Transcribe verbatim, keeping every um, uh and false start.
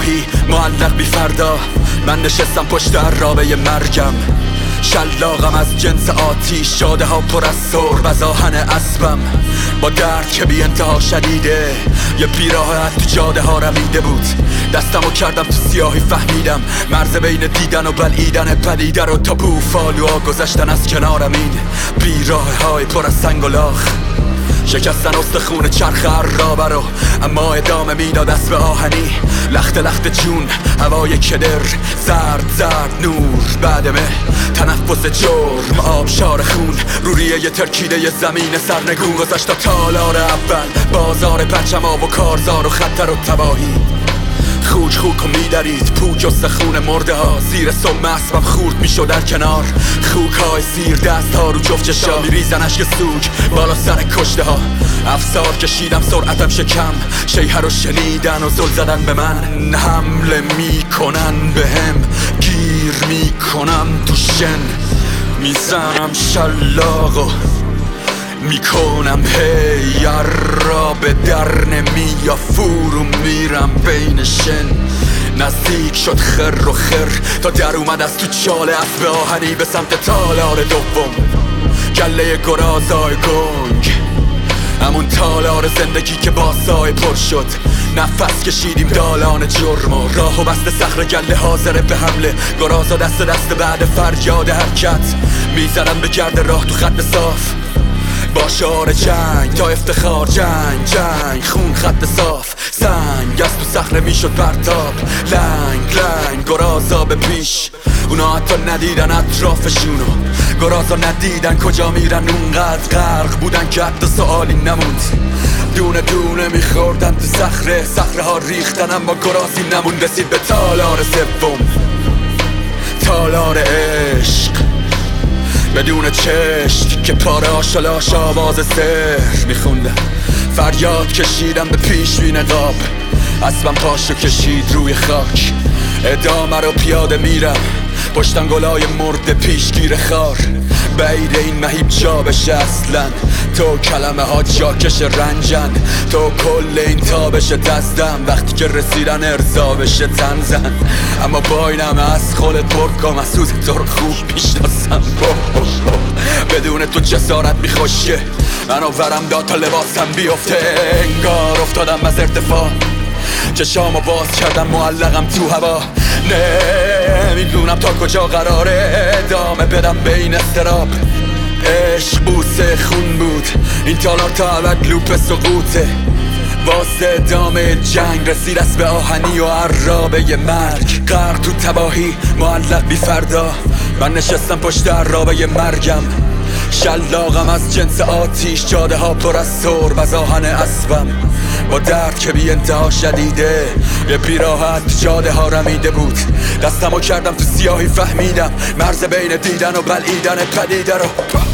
تباهی معلق بی فردا، من نشستم پشت عرابه مرگم. شلاقم از جنس آتیش، جاده ها پر از سرب از آهن اسبم. با درد که بی انتها شدیده، یه بیراحت تو جاده ها رمیده بود. دستمو کردم تو سیاهی، فهمیدم مرز بین دیدن و بلعیدن پدیده رو. تا بوفالوها گذشتن از کنارم، این بیراه های پر از سنگ و لاخ شکستن استخون چرخ عرابه رو، اما ادامه میداد اسب آهنی. لخت لخت جون، هوای کدر، زرد زرد نور بعدمه، تنفس جرم، آبشار خون، روریه یه ترکیده یه زمین سرنگون. گذشت تا تالار اول، بازار پرچما و کارزار و خطر و تباهی. خوک خوک و میدرید پوک و سخون مرده ها، زیر سم اسبم خورد میشد در کنار. خوک های سیر، دست ها رو جفت چشا، میریزن اشک سوک بالا سر کشته ها. افسار کشیدم سرعتم شکم، شیهه رو شنیدن و زل زدن به من. حمله میکنن به هم، گیر میکنم تو شن، میزنم شلاق و میکنم هی عرابه در نمی یا فرو میرم بین شن. نزدیک شد خر و خر تا در اومد از تو چاله اسب آهنی به سمت تالار دوم. گله گرازای گنگ، همون تالار زندگی که با سای پر شد. نفس کشیدیم دالان جرم و راه و بست صخر گله حاضره به حمله. گرازا دست دست بعد فریاد حرکت، میزنن به گرد راه تو خط صاف. با شعار جنگ تا افتخار، جنگ جنگ خون خط صاف. سنگ از تو صخره میشد پرتاب، لنگ لنگ گرازا به پیش. اونا حتی ندیدن اطرافشونو، گرازا ندیدن کجا میرن. اونقدر غرق بودن که حتی سوالی نموند. دونه دونه میخوردن تو صخره، صخره ها ریختن اما گرازی نموند. رسید به تالار سوم، تالار عشق، بدون چشم که پاره آشلاش آواز سر میخوندن. فریاد کشیدم به پیش بی نقاب، اسبم پاشو کشید روی خاک. ادامه رو پیاده میرم، پشتم گلای مرد پیشگیر خار. بعید این مهیب جا بشه اصلا، تو کلمه ها جاکش رنجن. تو کل این تابش دزدم، وقتی که رسیدن ارضا بشه تنزن. اما با اینم از خودت برکام، از سوز تو رو خوب میشناسم. بدون تو جسارت میخوشه، منو ورم داد تا لباسم بیفته. انگار افتادم از ارتفاع، چشامو باز کردم معلقم تو هوا. نمیدونم تا کجا قراره ادامه بدم بین استراب. عشق بوسه خون بود، این تالار تا ابد لوپ سقوطه. واسه ادامه جنگ رسید اسب آهنی و عرابه ی مرگ. غرق تو تباهی معلق بی فردا، من نشستم پشت عرابه مرگم. شلاقم از جنس آتیش، جاده ها پر از سرب از آهن اسبم. با درد که بی انتها شدیده، یه بیراحت جاده ها رمیده بود. دستمو کردم تو سیاهی، فهمیدم مرز بین دیدن و بلعیدن پدیده رو.